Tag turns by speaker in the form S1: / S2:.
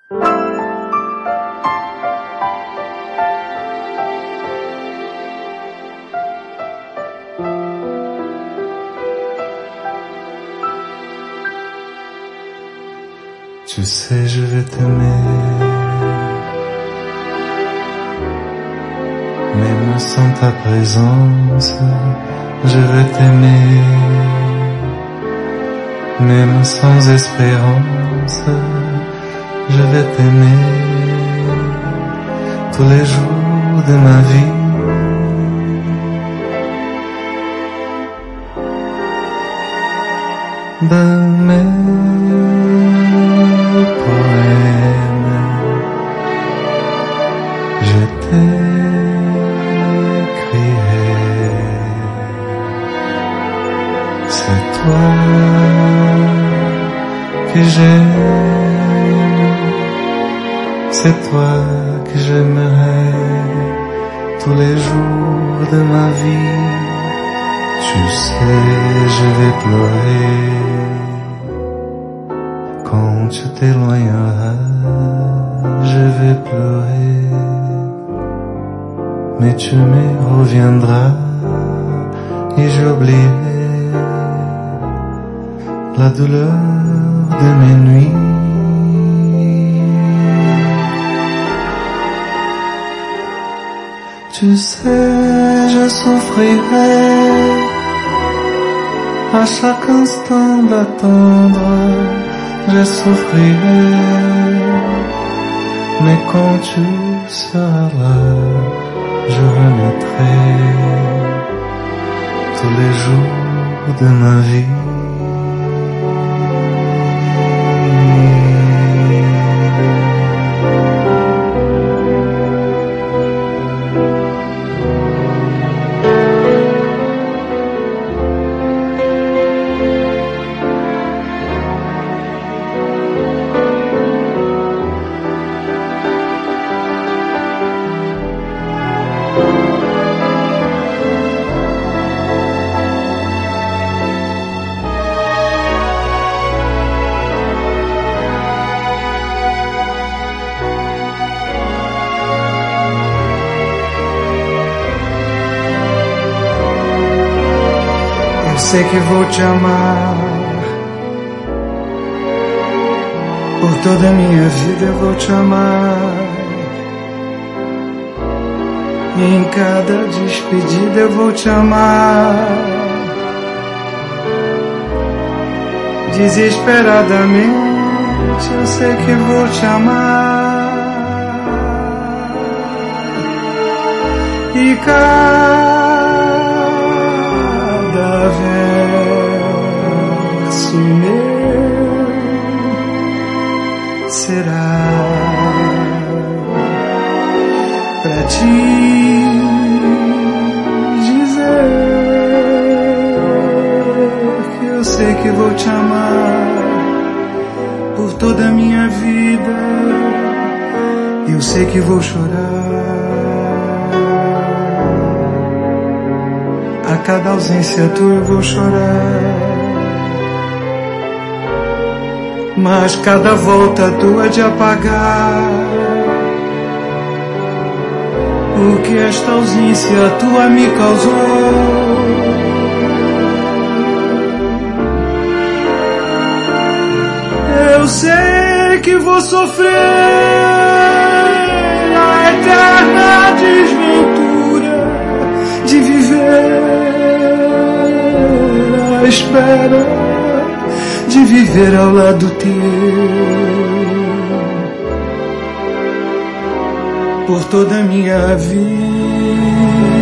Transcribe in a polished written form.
S1: Tu sais, je vais t'aimer, même sans ta présence, je vais t'aimer, même sans espérance, je vais t'aimer, tous les jours de ma vie. Dans mes poèmes, je t'écrirai. C'est toi que j'aime, c'est toi que j'aimerai tous les jours de ma vie. Tu sais, je vais pleurer quand tu t'éloigneras, je vais pleurer, mais tu me reviendras et j'oublierai la douleur de mes nuits. Tu sais, je souffrirai à chaque instant d'attendre, je souffrirai, mais quand tu seras là, je remettrai tous les jours de ma vie.
S2: Sei que vou te amar, por toda a minha vida eu vou te amar. E em cada despedida eu vou te amar. Desesperadamente eu sei que vou te amar. E cada verso meu será pra te dizer que eu sei que vou te amar por toda a minha vida. Eu sei que vou chorar a cada ausência tua, eu vou chorar. Mas cada volta tua de apagar o que esta ausência tua me causou. Eu sei que vou sofrer a eterna desventura de viver à espera, de viver ao lado teu por toda a minha vida.